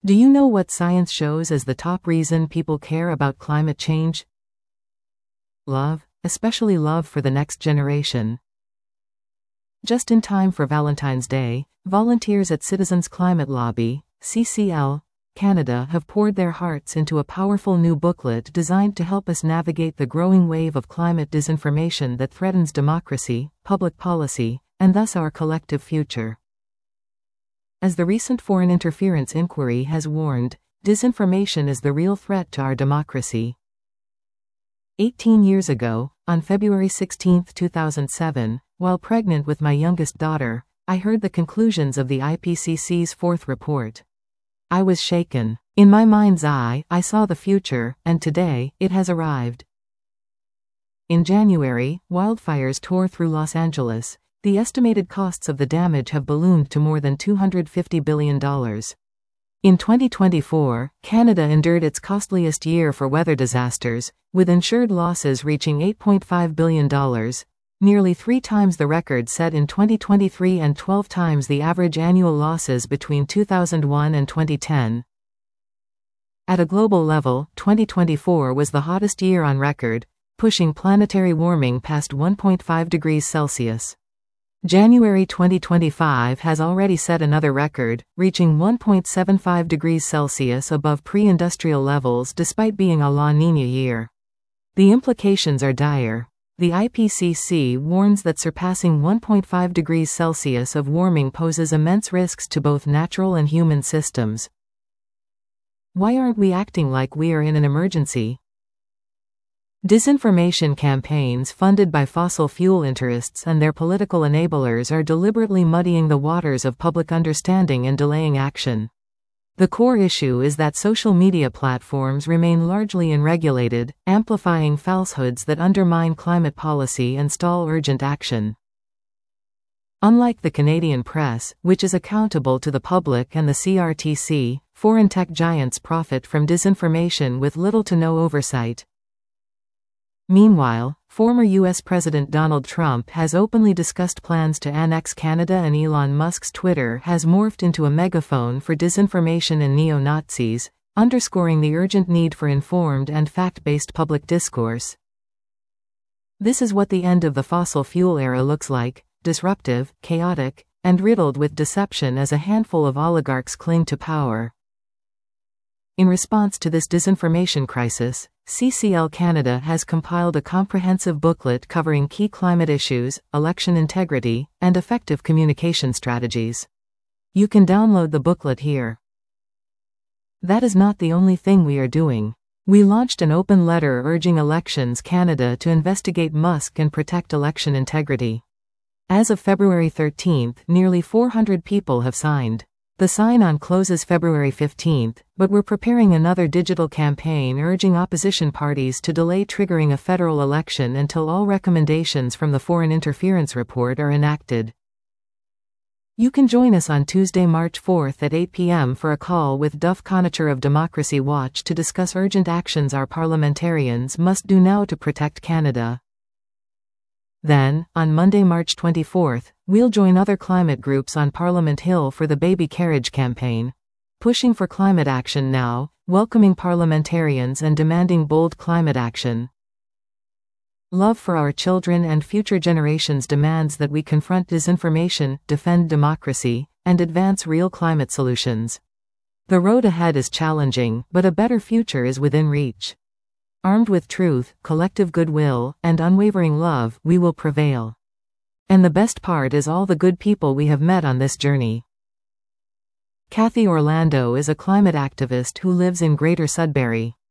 Do you know what science shows as the top reason people care about climate change? Love, especially love for the next generation. Just in time for Valentine's Day, volunteers at Citizens Climate Lobby, CCL, Canada have poured their hearts into a powerful new booklet designed to help us navigate the growing wave of climate disinformation that threatens democracy, public policy, and thus our collective future. As the recent foreign interference inquiry has warned, disinformation is the real threat to our democracy. 18 years ago, on February 16, 2007, while pregnant with my youngest daughter, I heard the conclusions of the IPCC's fourth report. I was shaken. In my mind's eye, I saw the future, and today, it has arrived. In January, wildfires tore through Los Angeles. The estimated costs of the damage have ballooned to more than $250 billion. In 2024, Canada endured its costliest year for weather disasters, with insured losses reaching $8.5 billion, nearly 3 times the record set in 2023 and 12 times the average annual losses between 2001 and 2010. At a global level, 2024 was the hottest year on record, pushing planetary warming past 1.5 degrees Celsius. January 2025 has already set another record, reaching 1.75 degrees Celsius above pre-industrial levels despite being a La Niña year. The implications are dire. The IPCC warns that surpassing 1.5 degrees Celsius of warming poses immense risks to both natural and human systems. Why aren't we acting like we are in an emergency? Disinformation campaigns funded by fossil fuel interests and their political enablers are deliberately muddying the waters of public understanding and delaying action. The core issue is that social media platforms remain largely unregulated, amplifying falsehoods that undermine climate policy and stall urgent action. Unlike the Canadian press, which is accountable to the public and the CRTC, foreign tech giants profit from disinformation with little to no oversight. Meanwhile, former U.S. President Donald Trump has openly discussed plans to annex Canada, and Elon Musk's Twitter has morphed into a megaphone for disinformation and neo-Nazis, underscoring the urgent need for informed and fact-based public discourse. This is what the end of the fossil fuel era looks like: disruptive, chaotic, and riddled with deception as a handful of oligarchs cling to power. In response to this disinformation crisis, CCL Canada has compiled a comprehensive booklet covering key climate issues, election integrity, and effective communication strategies. You can download the booklet here. That is not the only thing we are doing. We launched an open letter urging Elections Canada to investigate Musk and protect election integrity. As of February 13, nearly 400 people have signed. The sign-on closes February 15, but we're preparing another digital campaign urging opposition parties to delay triggering a federal election until all recommendations from the Foreign Interference Report are enacted. You can join us on Tuesday, March 4 at 8 p.m. for a call with Duff Conacher of Democracy Watch to discuss urgent actions our parliamentarians must do now to protect Canada. Then, on Monday, March 24, we'll join other climate groups on Parliament Hill for the Baby Carriage campaign. Pushing for climate action now, welcoming parliamentarians and demanding bold climate action. Love for our children and future generations demands that we confront disinformation, defend democracy, and advance real climate solutions. The road ahead is challenging, but a better future is within reach. Armed with truth, collective goodwill, and unwavering love, we will prevail. And the best part is all the good people we have met on this journey. Kathy Orlando is a climate activist who lives in Greater Sudbury.